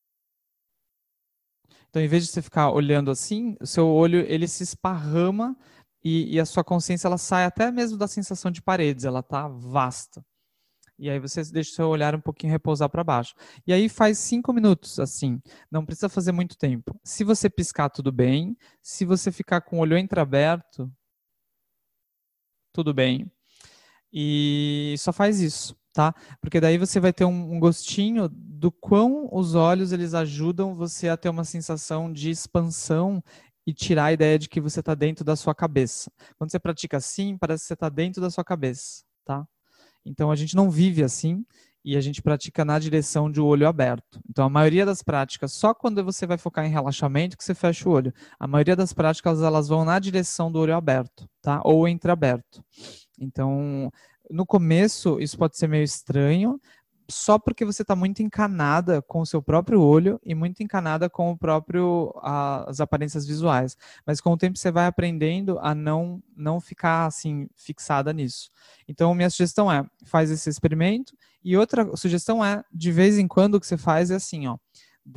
A: Então, em vez de você ficar olhando assim, o seu olho ele se esparrama e a sua consciência ela sai até mesmo da sensação de paredes, ela está vasta. E aí você deixa o seu olhar um pouquinho repousar para baixo. E aí faz 5 minutos, assim. Não precisa fazer muito tempo. Se você piscar, tudo bem. Se você ficar com o olho entreaberto, tudo bem. E só faz isso, tá? Porque daí você vai ter um gostinho do quão os olhos eles ajudam você a ter uma sensação de expansão e tirar a ideia de que você está dentro da sua cabeça. Quando você pratica assim, parece que você está dentro da sua cabeça, tá? Então a gente não vive assim e a gente pratica na direção de o olho aberto. Então a maioria das práticas, só quando você vai focar em relaxamento que você fecha o olho. A maioria das práticas elas vão na direção do olho aberto, tá? Ou entreaberto. Então, no começo isso pode ser meio estranho, só porque você está muito encanada com o seu próprio olho e muito encanada com as aparências visuais. Mas com o tempo você vai aprendendo a não ficar assim fixada nisso. Então minha sugestão é, faz esse experimento. E outra sugestão é, de vez em quando o que você faz é assim, ó,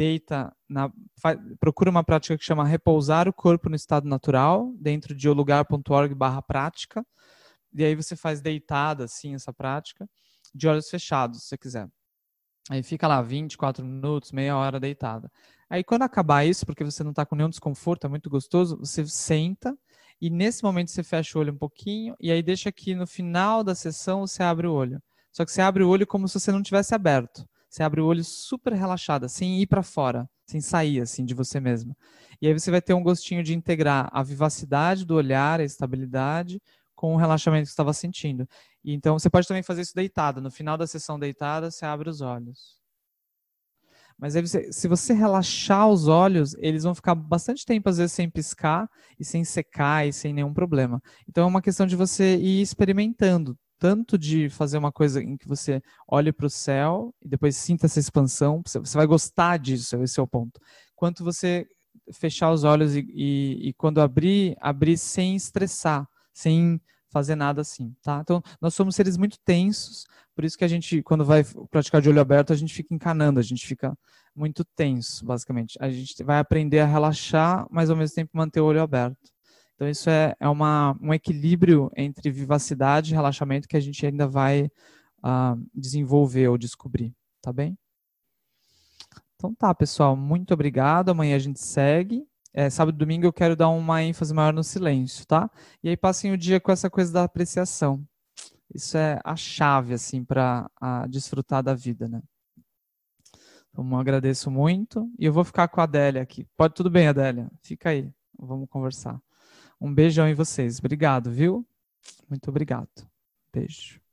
A: procura uma prática que chama repousar o corpo no estado natural, dentro de olugar.org/prática. E aí você faz deitada assim essa prática, de olhos fechados, se você quiser. Aí fica lá 24 minutos, meia hora deitada. Aí quando acabar isso, porque você não está com nenhum desconforto, é muito gostoso, você senta e nesse momento você fecha o olho um pouquinho e aí deixa que no final da sessão você abre o olho. Só que você abre o olho como se você não tivesse aberto. Você abre o olho super relaxada, sem ir para fora, sem sair assim de você mesma. E aí você vai ter um gostinho de integrar a vivacidade do olhar, a estabilidade, com o relaxamento que você estava sentindo. E então você pode também fazer isso deitado. No final da sessão deitada, você abre os olhos. Mas aí se você relaxar os olhos, eles vão ficar bastante tempo, às vezes, sem piscar e sem secar e sem nenhum problema. Então é uma questão de você ir experimentando. Tanto de fazer uma coisa em que você olhe para o céu e depois sinta essa expansão. Você vai gostar disso, esse é o ponto. Quanto você fechar os olhos e quando abrir sem estressar, sem fazer nada assim, tá? Então, nós somos seres muito tensos, por isso que a gente, quando vai praticar de olho aberto, a gente fica encanando, a gente fica muito tenso, basicamente. A gente vai aprender a relaxar, mas ao mesmo tempo manter o olho aberto. Então, isso é um equilíbrio entre vivacidade e relaxamento que a gente ainda vai desenvolver ou descobrir, tá bem? Então tá, pessoal, muito obrigado. Amanhã a gente segue. Sábado e domingo eu quero dar uma ênfase maior no silêncio, tá? E aí passem o dia com essa coisa da apreciação. Isso é a chave, assim, para desfrutar da vida, né? Então, eu agradeço muito. E eu vou ficar com a Adélia aqui. Tudo bem, Adélia? Fica aí. Vamos conversar. Um beijão em vocês. Obrigado, viu? Muito obrigado. Beijo.